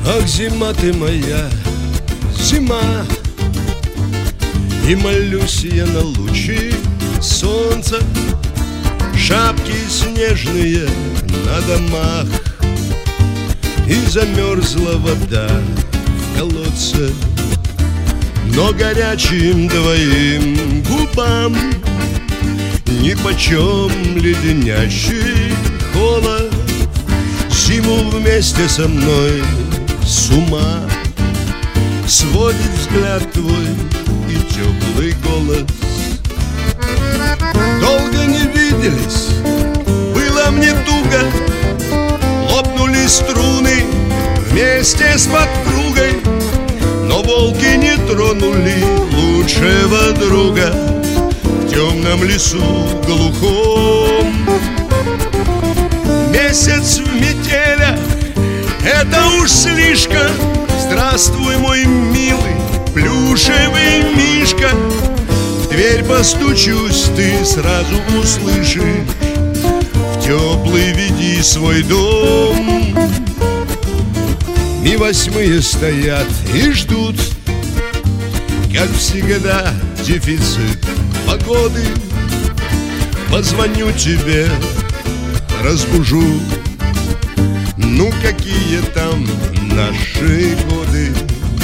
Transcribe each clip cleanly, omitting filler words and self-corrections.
Ах, зима ты моя, зима, и молюсь я на лучи солнца. Шапки снежные на домах, и замерзла вода в колодце. Но горячим твоим губам нипочем леденящий холод. Зиму вместе со мной с ума сводит взгляд твой и теплый голос. Долго не виделись, было мне туго, лопнули струны вместе с подругой. Но волки не тронули лучшего друга в темном лесу глухом. Месяц в метелях — это уж слишком. Здравствуй, мой милый плюшевый мишка. В дверь постучусь, ты сразу услышишь. В теплый веди свой дом. Ми-8 стоят и ждут, как всегда, дефицит погоды. Позвоню тебе, разбужу. Ну, какие там наши годы.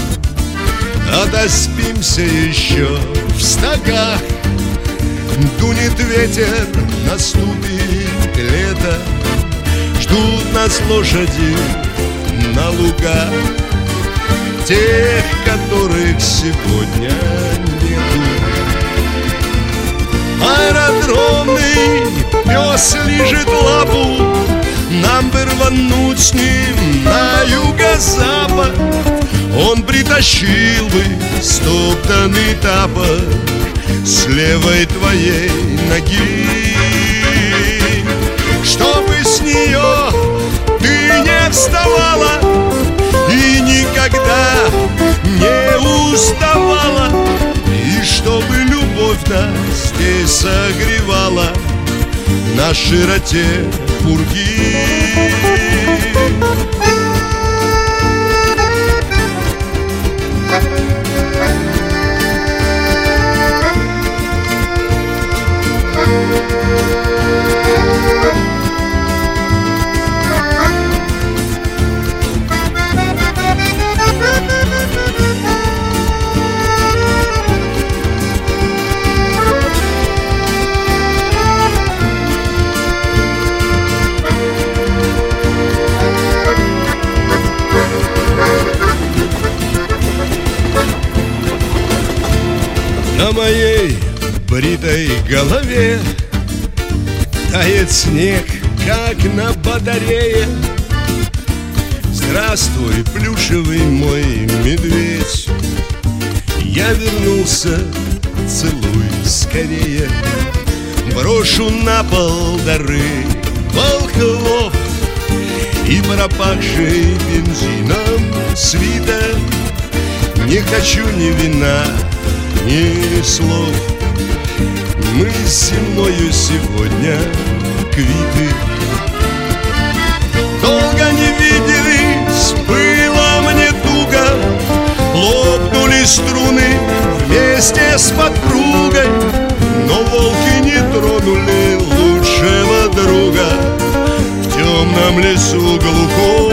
Отоспимся еще в стогах. Дунет ветер, наступит лето. Ждут нас лошади на лугах, тех, которых сегодня нету. Аэродромный пес лижет лапу, нам бы рвануть с ним на юго-запад. Он притащил бы стоптанный тапок с левой твоей ноги, чтобы с нее ты не вставала и никогда не уставала, и чтобы любовь нас здесь согревала на широте пурги. На моей бритой голове тает снег, как на батарее. Здравствуй, плюшевый мой медведь. Я вернулся, целуй скорее. Брошу на пол дары волхвов и пропахший бензином свитер. Не хочу ни вина, ни слов. Мы с зимою сегодня квиты. Долго не виделись, было мне туго. Лопнули струны вместе с подругой. Но волки не тронули лучшего друга в темном лесу глухом.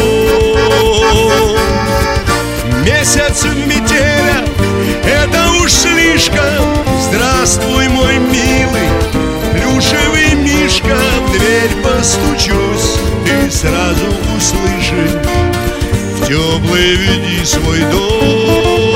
Месяц в метелях — это уж слишком. Здравствуй, мой милый плюшевый мишка. В дверь постучусь, ты сразу услышишь. В теплый веди свой дом.